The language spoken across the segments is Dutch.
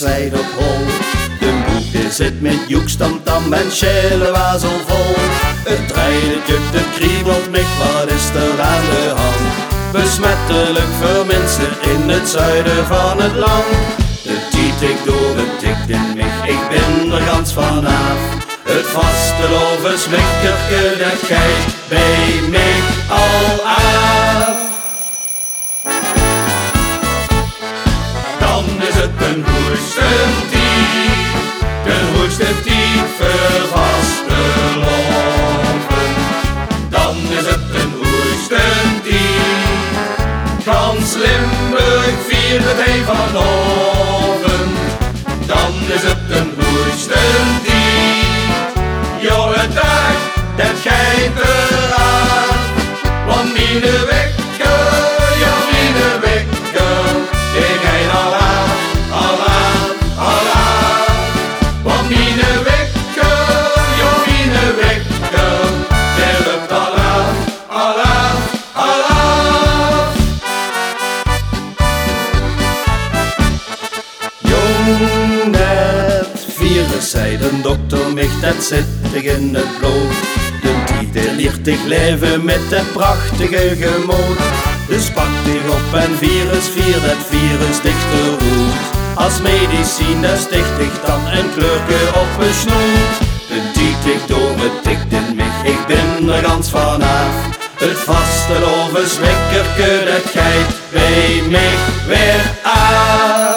slijt op hol. De boekje zit met joekstamtam en schelewazel vol. Het draait, het jukt, het kriebelt mich, wat is er aan de hand? Besmettelijk voor mensen in het zuiden van het land. De tiet ik door, het tikt in mich, ik ben er gans vanaf. Het vasteloven smikkerke, dat geit bij mij al af. Dan is het een hoestentiet, een hoestentiet voor vasteloven. Dan is het een hoestentiet, gans Limburg viert het een vanavond. Dan is het een hoestentiet, jonge dag, dat geit eraan. Want mine wekke, ja mine wekke, die geit al aan, al aan, al aan. Want mine wekke, ja mine wekke, die loopt al aan, al aan, al aan. Jong net virus, zei de dokter mich, dat zit in het bloed. De titel leert ik leven met dat prachtige gemoed. Dus pak dich op en virus, vier dat virus dichter roet. Als medicine sticht ik dan een kleurke op een snoet. De tiet ik door, het tikt in mich, ik ben er gans vanaf. Het vasteloven smikkerke, dat geit bij mij weer af.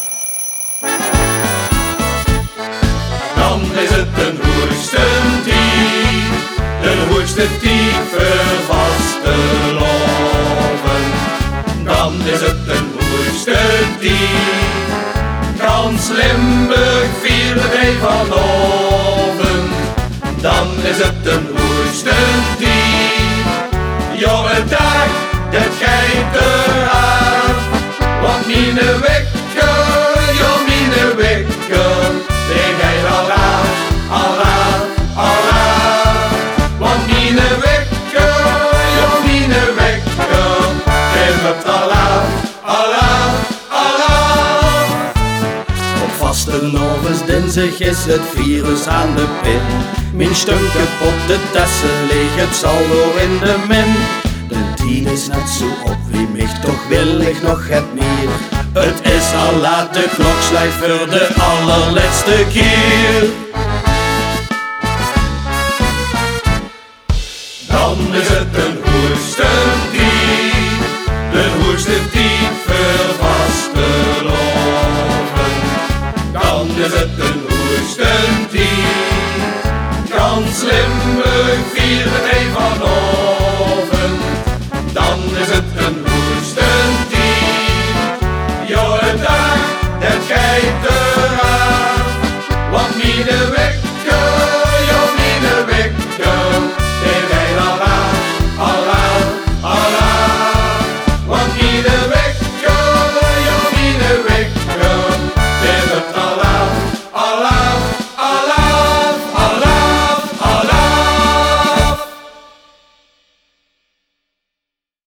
Dan is het een hoestentiet, een hoestentiet voor vasteloven. Dan is het een hoestentiet, gans Limburg viert het een vanavond. Dan is het een hoestentiet, jonge dag, dat geit eraan. Want mine wekke, ja mine wekke, die geit al aan, al aan, al aan. Want mine wekke, ja mine wekke, die loopt al aan, al aan, al aan. Op vastelovens dinsdag is het virus aan de pin. Mijn stuk kapotte tassen leeg, het saldo in de min. De tien is net zo op, wie mich toch wil ik nog het meer. Het is al laat, de klok slaat voor de allerlaatste keer. Dan is het een